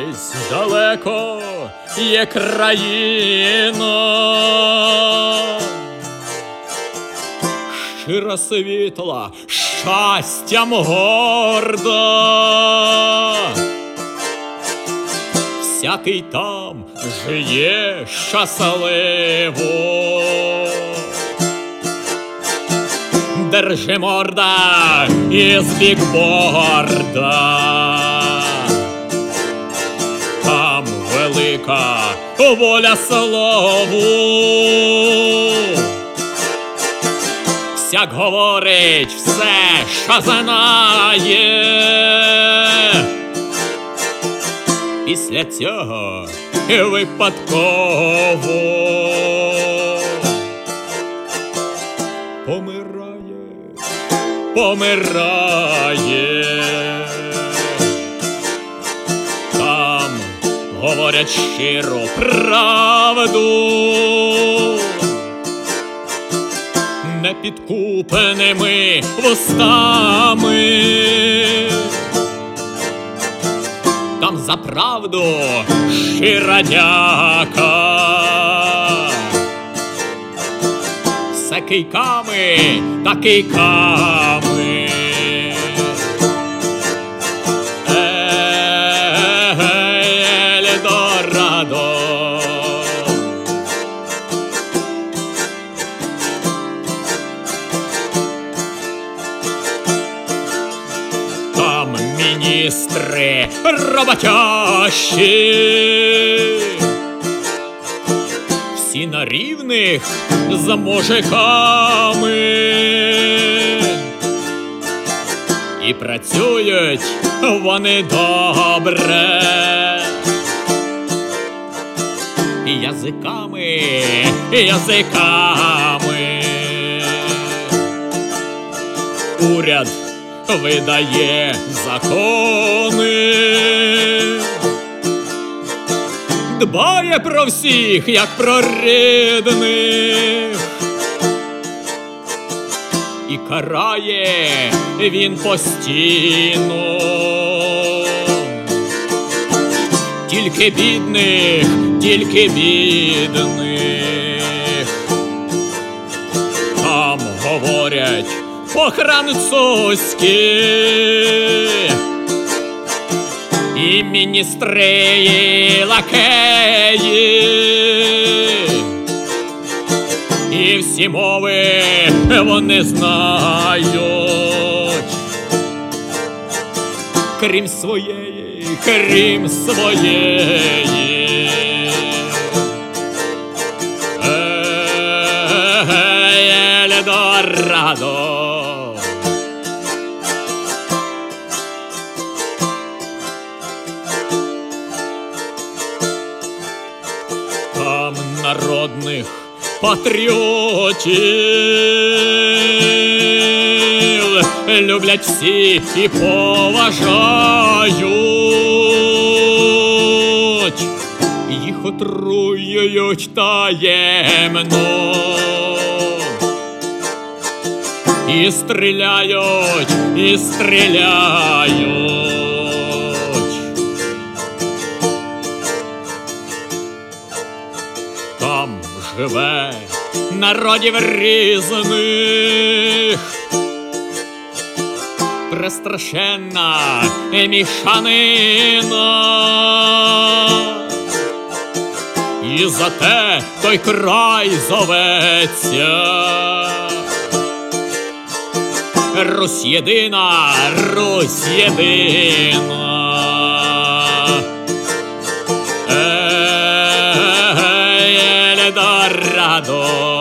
десь далеко є країна, щира світла, щастям горда. Всякий там жиє щасливо. Держи морда із бікборда, там велика воля слову. Всяк говорить все, що знає. Після цього випадково помирає. Там говорять щиру правду, непідкупними вустами. Там за правду щира дяка. Все кийками та кийками. Ельдорадо. Там міністри роботящі, всі на рівних за мужиками, і працюють вони добре, і язиками, уряд видає закони, дбає про всіх, як про рідних, і карає він постійно тільки бідних, Там говорять по-французьки, і міністри, і лакеї, і всі мови вони знають, крім своєї, Ельдорадо. Там народних патріотів люблять всі і поважають, їх отруюють таємно, і стріляють, Там живе народів різних престрашенна мішанина, і зате той край зоветься Русь єдина, Русь єдина. Ельдорадо.